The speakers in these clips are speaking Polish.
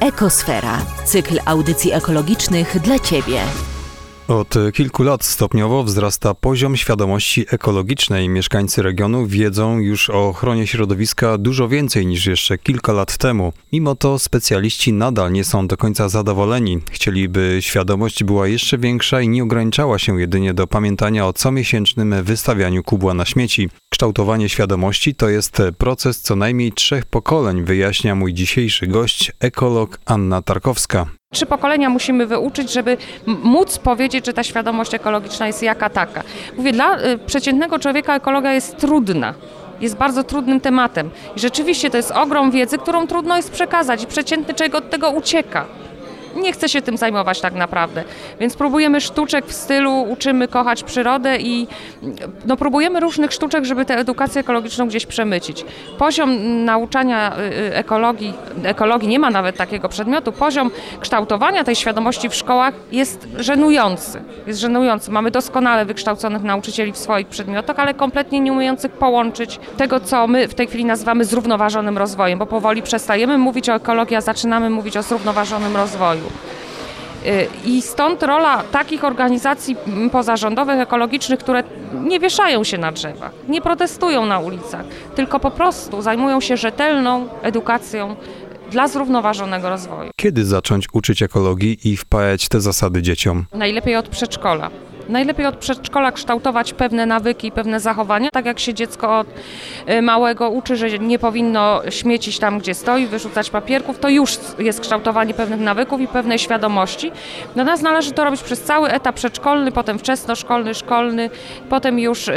Ekosfera. Cykl audycji ekologicznych dla Ciebie. Od kilku lat stopniowo wzrasta poziom świadomości ekologicznej. Mieszkańcy regionu wiedzą już o ochronie środowiska dużo więcej niż jeszcze kilka lat temu. Mimo to specjaliści nadal nie są do końca zadowoleni. Chcieliby świadomość była jeszcze większa i nie ograniczała się jedynie do pamiętania o comiesięcznym wystawianiu kubła na śmieci. Kształtowanie świadomości to jest proces co najmniej 3 pokoleń, wyjaśnia mój dzisiejszy gość, ekolog Anna Tarkowska. 3 pokolenia musimy wyuczyć, żeby móc powiedzieć, że ta świadomość ekologiczna jest jaka taka. Mówię, dla przeciętnego człowieka ekologia jest trudna. Jest bardzo trudnym tematem. I rzeczywiście to jest ogrom wiedzy, którą trudno jest przekazać i przeciętny człowiek od tego ucieka. Nie chce się tym zajmować tak naprawdę. Więc próbujemy sztuczek w stylu uczymy kochać przyrodę i próbujemy różnych sztuczek, żeby tę edukację ekologiczną gdzieś przemycić. Poziom nauczania ekologii nie ma nawet takiego przedmiotu. Poziom kształtowania tej świadomości w szkołach jest żenujący. Mamy doskonale wykształconych nauczycieli w swoich przedmiotach, ale kompletnie nie umiejących połączyć tego, co my w tej chwili nazywamy zrównoważonym rozwojem, bo powoli przestajemy mówić o ekologii, a zaczynamy mówić o zrównoważonym rozwoju. I stąd rola takich organizacji pozarządowych, ekologicznych, które nie wieszają się na drzewach, nie protestują na ulicach, tylko po prostu zajmują się rzetelną edukacją dla zrównoważonego rozwoju. Kiedy zacząć uczyć ekologii i wpajać te zasady dzieciom? Najlepiej od przedszkola. Najlepiej od przedszkola kształtować pewne nawyki, pewne zachowania. Tak jak się dziecko od małego uczy, że nie powinno śmiecić tam, gdzie stoi, wyrzucać papierków, to już jest kształtowanie pewnych nawyków i pewnej świadomości. Do nas należy to robić przez cały etap przedszkolny, potem wczesnoszkolny, szkolny, potem już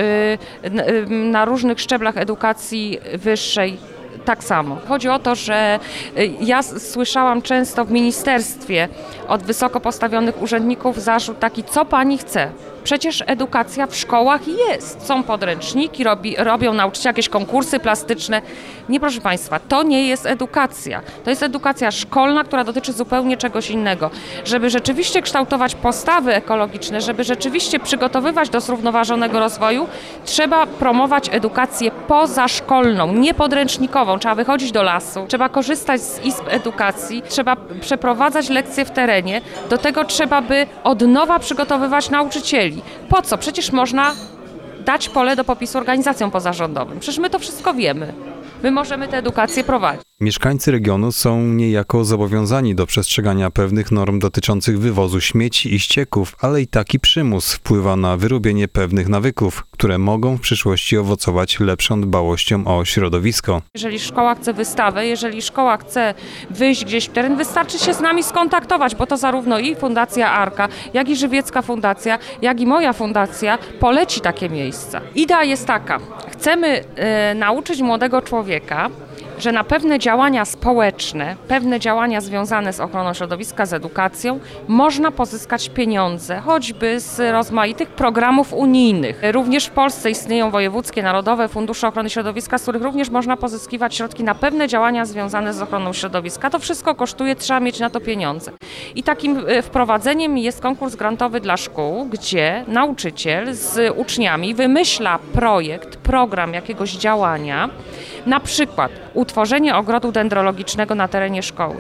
na różnych szczeblach edukacji wyższej. Tak samo. Chodzi o to, że ja słyszałam często w ministerstwie od wysoko postawionych urzędników zarzut taki, co pani chce? Przecież edukacja w szkołach jest. Są podręczniki, robią nauczyciele jakieś konkursy plastyczne. Nie, proszę Państwa, to nie jest edukacja. To jest edukacja szkolna, która dotyczy zupełnie czegoś innego. Żeby rzeczywiście kształtować postawy ekologiczne, żeby rzeczywiście przygotowywać do zrównoważonego rozwoju, trzeba promować edukację pozaszkolną, nie podręcznikową. Trzeba wychodzić do lasu, trzeba korzystać z izb edukacji, trzeba przeprowadzać lekcje w terenie. Do tego trzeba by od nowa przygotowywać nauczycieli. Po co? Przecież można dać pole do popisu organizacjom pozarządowym. Przecież my to wszystko wiemy. My możemy tę edukację prowadzić. Mieszkańcy regionu są niejako zobowiązani do przestrzegania pewnych norm dotyczących wywozu śmieci i ścieków, ale i taki przymus wpływa na wyrobienie pewnych nawyków, które mogą w przyszłości owocować lepszą dbałością o środowisko. Jeżeli szkoła chce wystawę, jeżeli szkoła chce wyjść gdzieś w teren, wystarczy się z nami skontaktować, bo to zarówno i Fundacja Arka, jak i Żywiecka Fundacja, jak i moja fundacja poleci takie miejsca. Idea jest taka, chcemy nauczyć młodego człowieka, że na pewne działania społeczne, pewne działania związane z ochroną środowiska, z edukacją, można pozyskać pieniądze, choćby z rozmaitych programów unijnych. Również w Polsce istnieją wojewódzkie, narodowe fundusze ochrony środowiska, z których również można pozyskiwać środki na pewne działania związane z ochroną środowiska. To wszystko kosztuje, trzeba mieć na to pieniądze. I takim wprowadzeniem jest konkurs grantowy dla szkół, gdzie nauczyciel z uczniami wymyśla program jakiegoś działania, na przykład utworzenie ogrodu dendrologicznego na terenie szkoły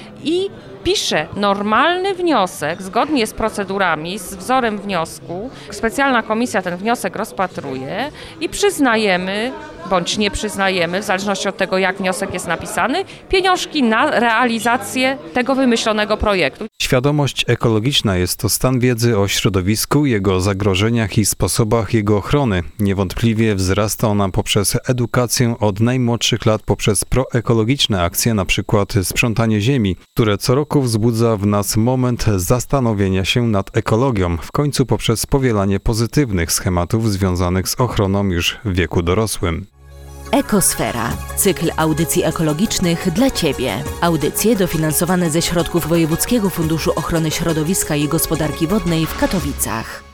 i pisze normalny wniosek zgodnie z procedurami, z wzorem wniosku. Specjalna komisja ten wniosek rozpatruje i przyznajemy bądź nie przyznajemy, w zależności od tego, jak wniosek jest napisany, pieniążki na realizację tego wymyślonego projektu. Świadomość ekologiczna jest to stan wiedzy o środowisku, jego zagrożeniach i sposobach jego ochrony. Niewątpliwie wzrasta ona poprzez edukację od najmłodszych lat, poprzez proekologiczne akcje, np. sprzątanie ziemi, które co roku wzbudza w nas moment zastanowienia się nad ekologią, w końcu poprzez powielanie pozytywnych schematów związanych z ochroną już w wieku dorosłym. Ekosfera. Cykl audycji ekologicznych dla Ciebie. Audycje dofinansowane ze środków Wojewódzkiego Funduszu Ochrony Środowiska i Gospodarki Wodnej w Katowicach.